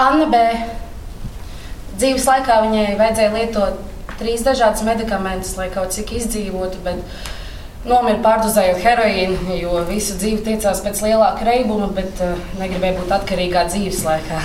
Anna B. Dzīves laikā viņai vajadzēja lietot 3 dažādus medikamentus, lai kaut cik izdzīvotu, bet nomira pārdozējot heroīnu, jo visu dzīvi tiecās pēc lielāka reibuma, bet negribēja būt atkarīgā dzīves laikā.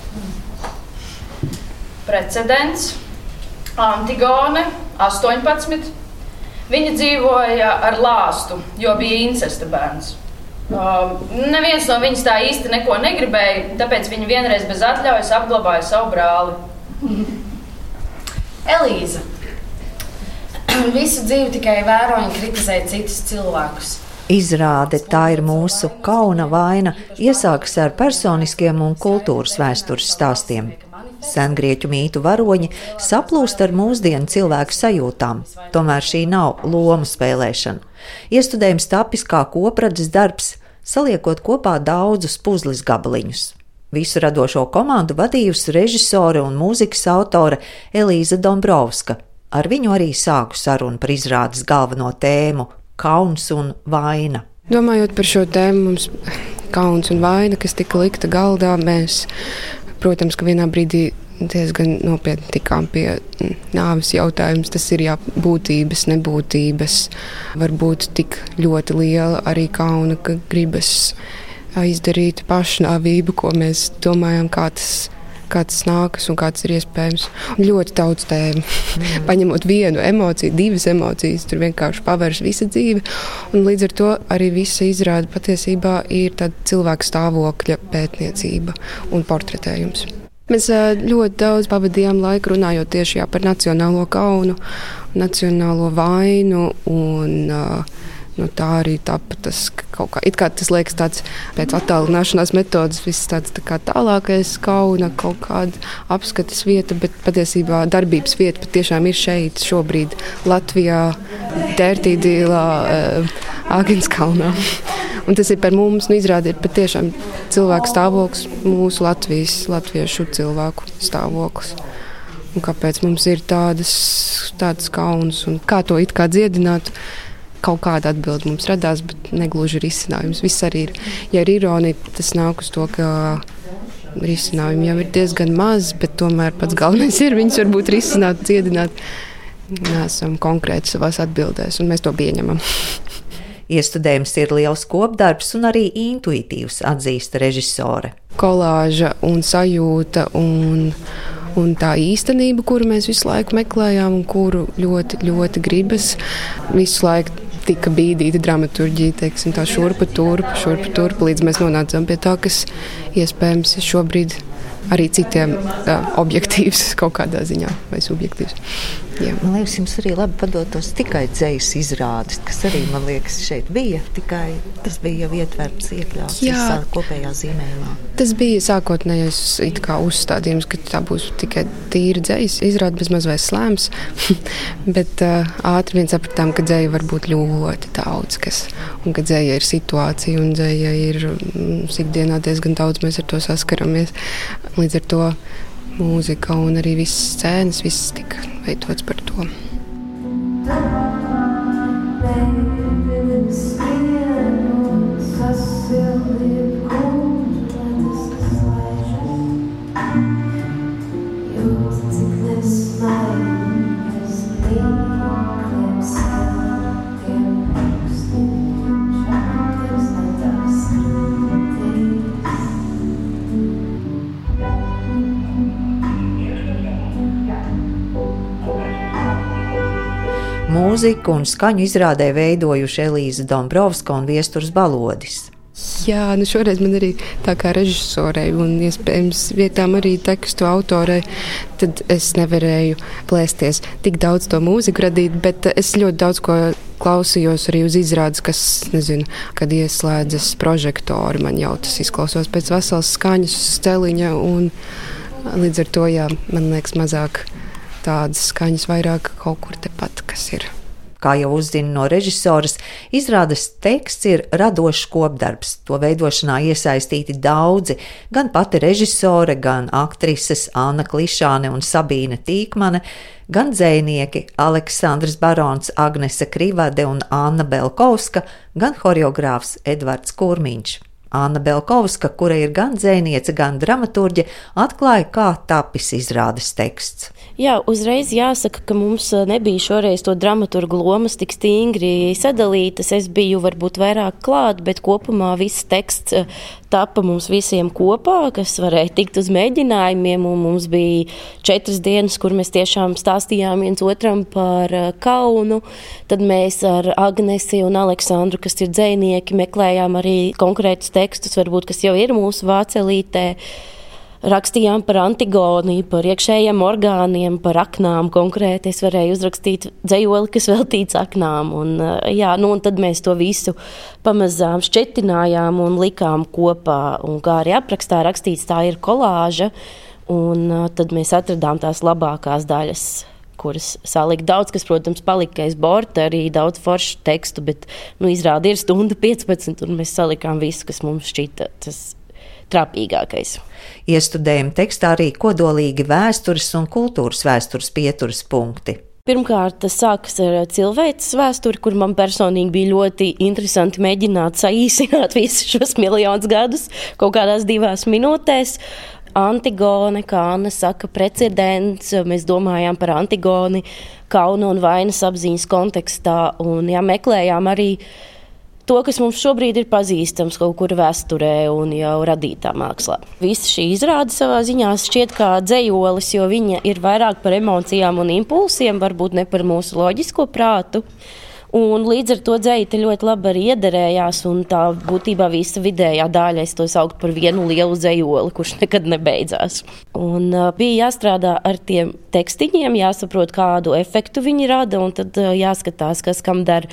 Precedents. Antigone, 18. Viņa dzīvoja ar lāstu, jo bija incesta bērns. Neviens no viņas tā īsti neko negribēja, tāpēc viņa vienreiz bez atļaujas apglabāja savu brāli. Elīza. Visu dzīvi tikai vēro un kritizē citus cilvēkus. Izrāde Tā ir mūsu kauna vaina iesākas ar personiskiem un kultūras vēstures stāstiem. Sengrieķu mītu varoņi saplūst ar mūsdienu cilvēku sajūtām, tomēr šī nav lomu spēlēšana. Iestudējums tapis kā kopradzes darbs, saliekot kopā daudzus puzles gabaliņus. Visu radošo komandu vadījusi režisore un mūzikas autore Elīza Dombrovska. Ar viņu arī sāku sarunu par izrādes galveno tēmu – kauns un vaina. Domājot par šo tēmu, mums kauns un vaina, kas tika likta galdā, mēs, protams, ka vienā brīdī diezgan nopietni tikām pie nāves jautājums. Tas ir būtības, nebūtības, varbūt tik ļoti liela arī kauna, ka gribas izdarīt pašnāvību, ko mēs domājam, kā tas nākas un kāds ir iespējams. Un ļoti daudz tēmu. Paņemot vienu emociju, 2 emocijas, tur vienkārši pavērs visa dzīve. Un līdz ar to arī visa izrāde patiesībā ir tāda cilvēka stāvokļa pētniecība un portretējums. Mēs ļoti daudz pavadījām laiku runājot tieši par nacionālo kaunu, nacionālo vainu un tā arī tapa tas kaut kā, it kā tas liekas tāds pēc attālināšanās metodas, viss tāds tā kā tālākais kauna, kaut kāda apskates vieta, bet patiesībā darbības vieta patiešām ir šeit, šobrīd Latvijā, Tērtīdīlā, Āgenskalnā. Un tas ir par mums, izrāde ir patiešām cilvēku stāvoklis, mūsu latviešu cilvēku stāvoklis. Un kāpēc mums ir tādas kaunas un kā to it kā dziedināt? Kaut kāda atbilde mums radās, bet negluži risinājums. Viss arī ir, ja ir ironija, tas nāk uz to, ka risinājumi jau ir diezgan maz, bet tomēr pats galvenais ir viņus varbūt risināt, dziedināt. Nesam konkrēti savās atbildēs, un mēs to pieņemam. Iestudējums ir liels kopdarbs un arī intuitīvs, atzīst režisore. Kolāža un sajūta un tā īstenība, kuru mēs visu laiku meklējām un kuru ļoti, ļoti gribas. Visu laiku tika bīdīta dramaturģija, teiksim, tā šurpa turpa, līdz mēs nonācām pie tā, kas iespējams šobrīd arī citiem objektīvs kaut kādā ziņā vai subjektīvs. Jā. Man liekas, jums arī labi padotos tikai dzejas izrādes, kas arī, man liekas, šeit bija, tikai tas bija jau ietverts, iekļauts visā kopējā zīmējumā. Tas bija sākotnējais it kā uzstādījums, ka tā būs tikai tīra dzejas izrāde, bez maz vai slēms, bet ātri vien sapratām, ka dzeja var būt ļoti daudz kas, un ka dzeja ir situācija, un dzeja ir ikdienā diezgan daudz, mēs ar to saskaramies. Līdz ar to mūzika un arī visas scēnas, viss tika veidots par to. Mūziku un skaņu izrādē veidojuši Elīza Dombrovska un Viesturs Balodis. Jā, šoreiz man arī tā kā režisorei un iespējams vietām arī tekstu autorei, tad es nevarēju plēsties tik daudz to mūziku radīt, bet es ļoti daudz ko klausījos arī uz izrādes, kas, nezinu, kad ieslēdzas prožektori, man jau tas izklausās pēc veselas skaņas steliņa un līdz ar to, jā, man liekas mazāk tādas skaņas, vairāk kaut kur tepat, kas ir. Kā jau uzzina no režisoras, izrādes teksts ir radošs kopdarbs. To veidošanā iesaistīti daudzi, gan pati režisore, gan aktrises Anna Klišāne un Sabīne Tīkmane, gan dzejnieki Aleksandrs Barons, Agnese Krivade un Anna Belkovska, gan horeogrāfs Edvards Kurmiņš. Anna Belkovska, kura ir gan dzejniece, gan dramaturģe, atklāja, kā tapis izrādes teksts. Jā, uzreiz jāsaka, ka mums nebija šoreiz to dramaturgu lomas tik stingri sadalītas. Es biju varbūt vairāk klāt, bet kopumā viss teksts tapa mums visiem kopā, kas varēja tikt uz mēģinājumiem. Un mums bija 4 dienas, kur mēs tiešām stāstījām viens otram par Kaunu. Tad mēs ar Agnesi un Aleksandru, kas ir dzejnieki, meklējām arī konkrētus tekstus, varbūt, kas jau ir mūsu vācelītē. Rakstījām par Antigoniju, par iekšējiem orgāniem, par aknām konkrēti. Es varēju uzrakstīt dzejoli, kas veltīts aknām. Un tad mēs to visu pamazām šķetinājām un likām kopā. Un kā arī aprakstā rakstīts, tā ir kolāža. Un tad mēs atradām tās labākās daļas, kuras salika. Daudz, kas, protams, palika aiz borta, arī daudz foršu tekstu, bet izrāda ir 1:15, un mēs salikām visu, kas mums šķita tas trāpīgākais. Iestudējuma tekstā arī kodolīgi vēstures un kultūras vēstures pieturas punkti. Pirmkārt, tas sākas ar cilvēces vēsturi, kur man personīgi bija ļoti interesanti mēģināt saīsināt visus šos miljonus gadus kaut kādās 2 minūtēs. Antigone, kā Anna saka, precedents. Mēs domājām par Antigoni kauna un vainas apziņas kontekstā un meklējām arī to, kas mums šobrīd ir pazīstams kaut kur vēsturē un jau radītā mākslā. Visa šī izrāde savā ziņā šķiet kā dzejolis, jo viņa ir vairāk par emocijām un impulsiem, varbūt ne par mūsu loģisko prātu. Un līdz ar to dzeja te ļoti labi arī iederējās, un tā būtībā visa vidējā daļa, es to sauktu par vienu lielu dzejoli, kurš nekad nebeidzās. Un bija jāstrādā ar tiem tekstiņiem, jāsaprot, kādu efektu viņi rada, un tad jāskatās, kas kam dara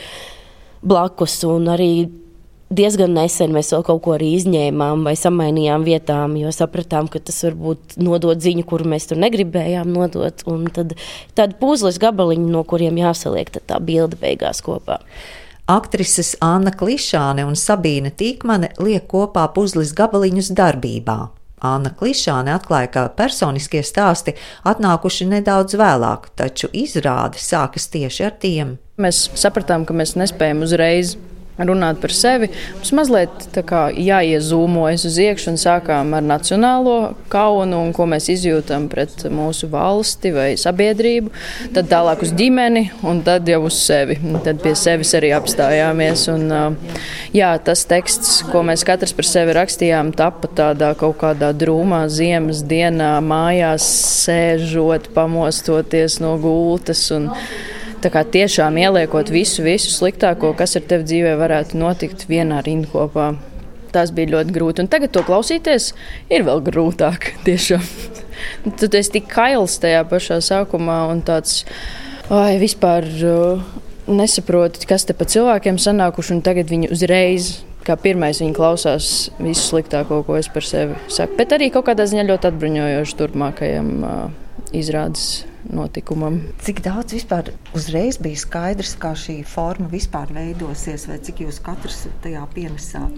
blakus, un arī diezgan nesen mēs vēl kaut ko arī izņēmām vai samainījām vietām, jo sapratām, ka tas varbūt nodot ziņu, kuru mēs tur negribējām nodot, un tad tādi puzles gabaliņi, no kuriem jāsaliek tā bilde beigās kopā. Aktrises Anna Klišāne un Sabīne Tīkmane liek kopā puzles gabaliņus darbībā. Anna Klišāne atklāja, ka personiskie stāsti atnākuši nedaudz vēlāk, taču izrāde sākas tieši ar tiem. Mēs sapratām, ka mēs nespējam uzreiz runāt par sevi. Mums mazliet jāiezūmojas uz iekšu un sākām ar nacionālo kaunu un ko mēs izjūtam pret mūsu valsti vai sabiedrību. Tad tālāk uz ģimeni un tad jau uz sevi. Tad pie sevis arī apstājāmies. Un, tas teksts, ko mēs katrs par sevi rakstījām, tapa tādā kaut kādā drūmā ziemas dienā, mājās sēžot, pamostoties no gultas un tā kā tiešām ieliekot visu sliktāko, kas ar tevi dzīvē varētu notikt vienā rindkopā. Tas bija ļoti grūti. Un tagad to klausīties ir vēl grūtāk tiešām. Tad es tik kails tajā pašā sākumā un tāds, vispār nesaproti, kas te pa cilvēkiem sanākuši, un tagad viņi uzreiz, kā pirmais viņi klausās visu sliktāko, ko es par sevi saku. Bet arī kaut kādā ziņā ļoti atbruņojoši turpmākajam izrādes notikumam. Cik daudz vispār uzreiz bija skaidrs, kā šī forma vispār veidosies, vai cik jūs katrs tajā pienesāt?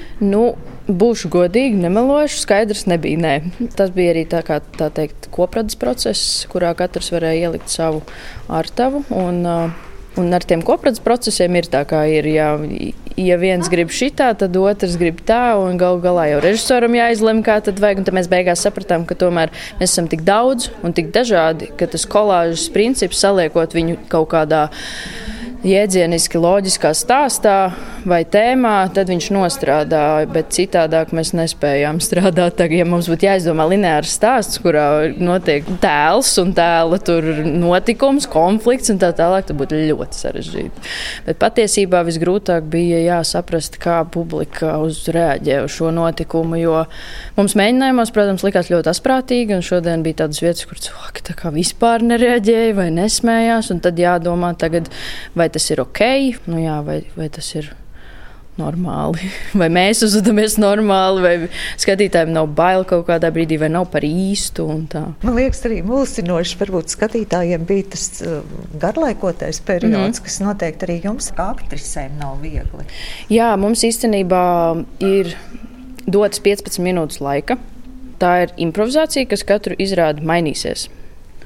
Būšu godīgi, nemelošu, skaidrs nebija, nē. Tas bija arī tā teikt, kopradas process, kurā katrs varēja ielikt savu artavu, un ar tiem kopradas procesiem ir tā, kā ir, ja viens grib šitā, tad otrs grib tā, un galu galā jau režisoram jāizlem, kā tad vajag, un tad mēs beigās sapratām, ka tomēr mēs esam tik daudz un tik dažādi, ka tas kolāžas princips, saliekot viņu kaut kādā jēdzieniski loģiskā stāstā vai tēmā, tad viņš nostrādā, bet citādāk mēs nespējām strādāt. Tagad, ja mums būtu jāizdomā lineārs stāsts, kurā notiek tēls un tēla tur notikums, konflikts un tā tālāk, tad būtu ļoti sarežģīti. Bet patiesībā visgrūtāk bija saprast, kā publika uzreaģē uz šo notikumu, jo mums mēģinājumos, protams, likās ļoti asprātīgi, un šodien bija tādas vietas, kur cilvēki tā kā vispār nereaģēja vai nesmējās, un tad jādomā tagad, vai tas ir ok, vai tas ir normāli, vai mēs uzvedamies normāli, vai skatītājiem nav bail kaut kādā brīdī, vai nav par īstu un tā. Man liekas, arī mulsinoši, varbūt skatītājiem bija tas garlaikotais periods, kas noteikti arī jums kā aktrisēm nav viegli. Jā, mums īstenībā ir dots 15 minūtes laika. Tā ir improvizācija, kas katru izrādi mainīsies.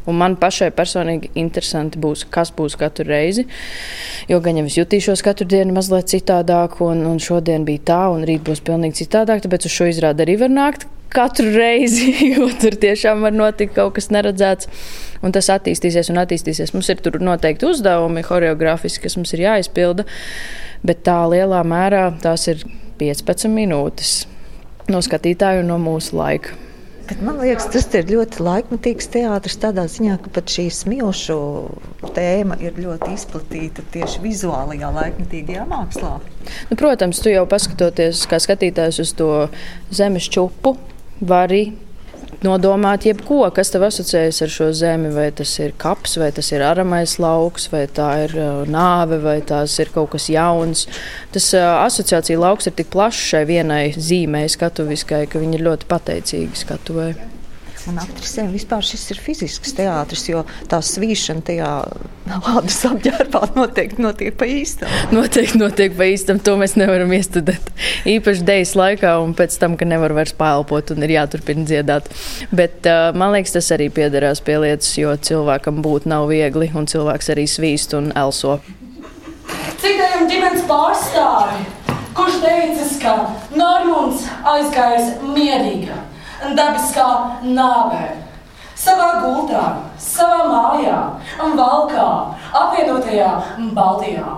Un man pašai personīgi interesanti būs, kas būs katru reizi, jo gan jau es jutīšos katru dienu mazliet citādāk, un šodien bija tā, un rīt būs pilnīgi citādāk, tāpēc uz šo izrādi arī var nākt katru reizi, jo tur tiešām var notikt kaut kas neredzēts, un tas attīstīsies un attīstīsies. Mums ir tur noteikti uzdevumi choreogrāfiski, kas mums ir jāizpilda, bet tā lielā mērā tās ir 15 minūtes no skatītāju un no mūsu laika. Bet man liekas, tas ir ļoti laikmetīgs teātris tādā ziņā, ka pat šī smilšu tēma ir ļoti izplatīta tieši vizuālajā laikmetīgajā mākslā. Nu, protams, tu jau paskatoties kā skatītājs uz to zemes čupu, vari nodomāt jebko, kas tev asociējas ar šo zemi, vai tas ir kaps, vai tas ir aramais lauks, vai tā ir nāve, vai tās ir kaut kas jauns. Tas asociācija lauks ir tik plašs šai vienai zīmei skatuviskai, ka viņi ir ļoti pateicīgi skatuvē. Un aktrisēm vispār šis ir fizisks teātris, jo tā svīšana tajā lādes apģērbā noteikti notiek pa īstam. Noteikti notiek pa īstam, to mēs nevaram iestudēt. Īpaši dejas laikā un pēc tam, ka nevar vairs paelpot un ir jāturpina dziedāt. Bet man liekas, tas arī piederās pie lietas, jo cilvēkam būt nav viegli un cilvēks arī svīst un elso. Citējam ģimenes pārstāvi, kurš teicis, ka Normunds aizgājis mierīga, dabiskā nāvē, savā gultā, savā mājā un valkā, apvienotajā Baltijā.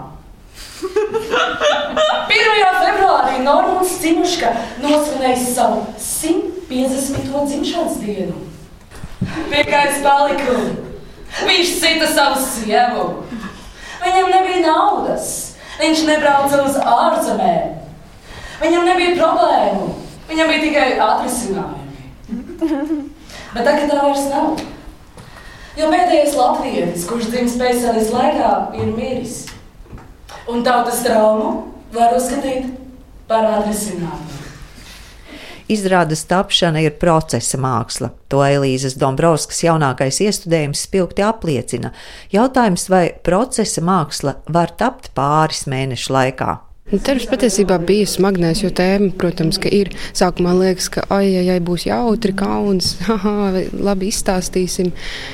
1. februārī Normunds Cimuška nosvinējis savu 150. dzimšanas dienu. Pie kā es paliku, viņš cita savu sievu. Viņam nebija naudas, viņš nebrauca uz ārzemēm. Viņam nebija problēmu, viņam bija tikai atrisinājumi. Bet tagad tā vairs nav. Jo pēdējais latvietis, kurš dzimis pēcēlis laikā, ir miris. Un tautas traumu var uzskatīt par atrisinājumu. Izrādes tapšana ir procesa māksla. To Elīzes Dombrovskas jaunākais iestudējums spilgti apliecina. Jautājums, vai procesa māksla var tapt pāris mēnešu laikā? Darbs patiesībā bija smagnējs, jo tēma, protams, ka ir. Sākumā liekas, ka būs jautri, kauns, labi izstāstīsim.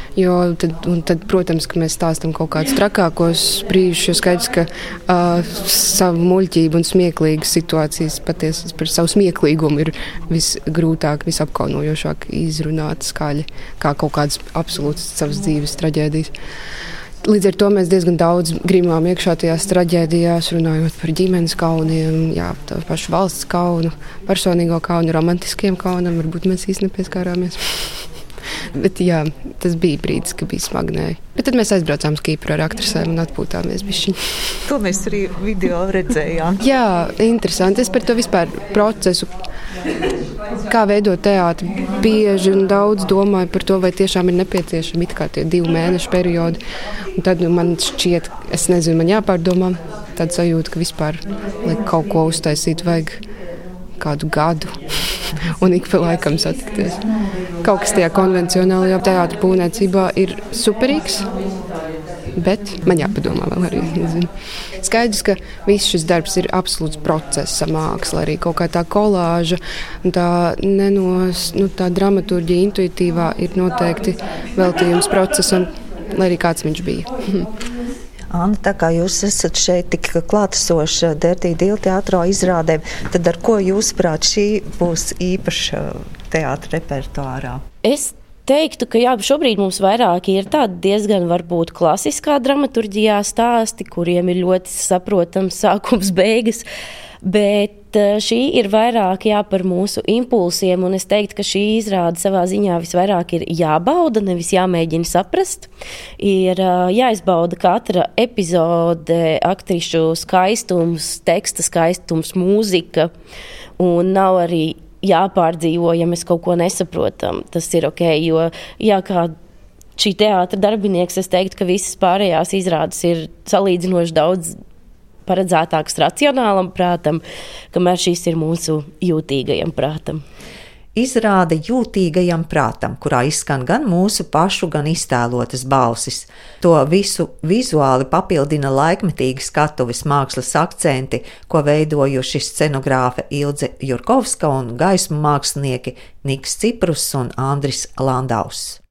Tad, protams, ka mēs stāstam kaut kādus trakākos brīžus, jo skaidrs, ka savu muļķību un smieklīgas situācijas patiesi par savu smieklīgumu ir visgrūtāk, visapkaunojošāk izrunāt skaļi, kā kaut kādas absolūtas savas dzīves traģēdijas. Līdz ar to mēs diezgan daudz grimām iekšā tajās traģēdijās, runājot par ģimenes kauniem, pašu valsts kaunu, personīgo kaunu, romantiskiem kaunam. Varbūt mēs īsti nepieskārāmies. Bet tas bija brīdis, kad bija smagnēji. Bet tad mēs aizbraucām uz Kipru ar aktrisēm un atpūtāmies bišķiņ. To mēs arī video redzējām. Jā, interesanti. Es par to vispār procesu, kā veidot teātri, bieži un daudz domāju par to, vai tiešām ir nepieciešami it kā tie 2 mēnešu periodi. Un tad man šķiet, es nezinu, man jāpārdomā tāda sajūta, ka vispār, lai kaut ko uztaisīt, vajag kādu gadu un ik pa laikam satikties. Kaut kas tajā konvencionālajā teātra būvniecībā ir superīgs, bet man jāpadomā vēl arī. Nezinu. Skaidrs, ka viss šis darbs ir absolūts procesa māksla, arī kaut kā tā kolāža, tā dramaturģija intuitīvā ir noteikti veltījums procesam, lai arī kāds viņš bija. Anna, tā kā jūs esat šeit tik klātesoša Dertī Dīla teātrā izrādēm, tad ar ko jūsuprāt šī būs īpaša teātra repertuārā? Es teiktu, ka šobrīd mums vairāk ir tādi diezgan varbūt klasiskā dramaturģijā stāsti, kuriem ir ļoti saprotams sākums, beigas, bet šī ir vairāk par mūsu impulsiem, un es teiktu, ka šī izrāde savā ziņā visvairāk ir jābauda, nevis jāmēģina saprast. Ir jāizbauda katra epizode, aktrišu skaistums, teksta skaistums, mūzika, un nav arī jāpārdzīvo, ja mēs kaut ko nesaprotam. Tas ir ok, jo kā šī teātra darbinieks, es teiktu, ka visas pārējās izrādes ir salīdzinoši daudz paredzētāks racionālam prātam, kamēr šīs ir mūsu jūtīgajam prātam. Izrāde jūtīgajam prātam, kurā izskan gan mūsu pašu, gan iztēlotas balsis. To visu vizuāli papildina laikmetīgi skatuves mākslas akcenti, ko veidojuši scenogrāfe Ilze Jurkovska un gaismu mākslinieki Niks Ciprus un Andris Landaus.